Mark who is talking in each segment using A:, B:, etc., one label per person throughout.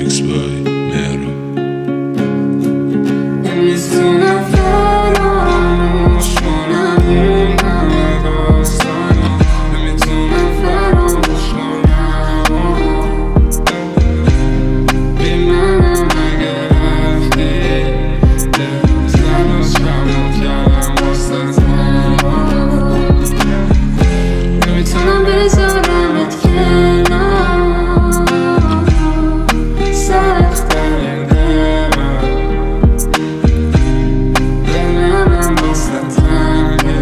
A: Remix by Mero.
B: نمیتونم فراموش کنم اون همه داستانو، نمیتونم فراموش کنم بی منم اگه رفتی دلم شمو کردم واسه نمیتونم بذارمت کنار سخت‌ترین دلم دلم واسه تنگه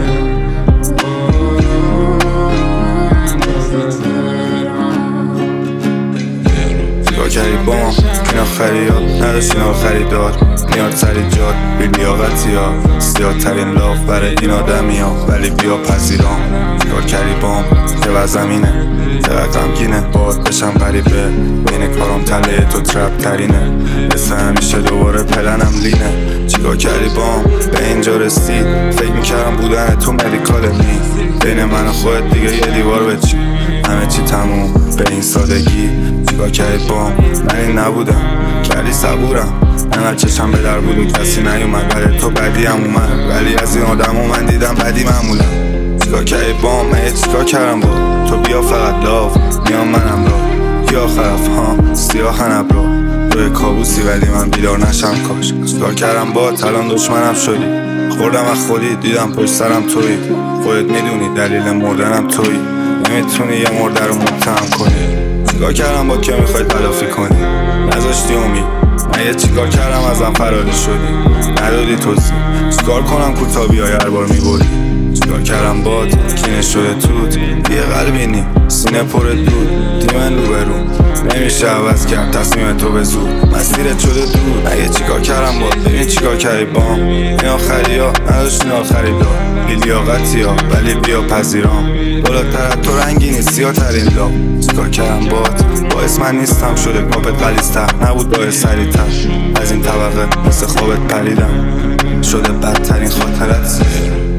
C: چیکار کردی با ما این آخری ها نداشت این خریدار میاد سری جاد بی لیاقتی ها زیادترین لاف برای این آدمی ها ولی بیا پذیرام چیکار کردی با هم که وزمینه چقدر غمگینه باید بشم غریبه بین کارم تله تو ترپ ترینه مثل همیشه دوباره پلنم لینه چیکار کردی با هم به اینجا رسید فکر میکردم بودن تو مدیکال نیست بین من و خودت دیگه یه دیوار بچی همه چی تموم به این سادگی چیکار کردی با هم من این نبودم کردی صبورم انقدر چشم به در بود و کسی نیومد برای تو بدی هم اومد ولی از این آدم من دیدم بدی معمولم چیکار کردی با من چیکار کردم با تو بیا فقط لاف میام منم را یا خرف ها سیاه نبرا توی کابوسی ولی من بیدار نشم کاش چیکار کردم با الان دشمنم شدی خوردم از خودی دیدم پشت سرم توی خودت میدونی دلیل مردنم توی نمیتونی یه مرده رو متهم کنی چیکار کردم با که میخوای تلافی کنی نذاشتی امید من یه چیکار کردم ازم فراری شدی ندادی توضیح چیکار کنم کوتا بیای هر بار میبری چیکار کردم باد کینه شده توت یه قلبی نی سینه پر دود دیمن رو برون نمیشه عوض کرد تصمیم تو به زود مسیرت شده دور اگه چیکار کردم باد ببین چیکار کردی بام این آخری ها نداشت این آخری دار بی لیاقتی ها ولی بیا پذیرام بالاتر از تو رنگی نیستی ها ترین لا چیکار کردم باد باعث من نیستم شده کابت غلیظ‌تر نبود باعث سریع‌تر از این طبقه مثل خوابت پریدم شده بدترین خاطرت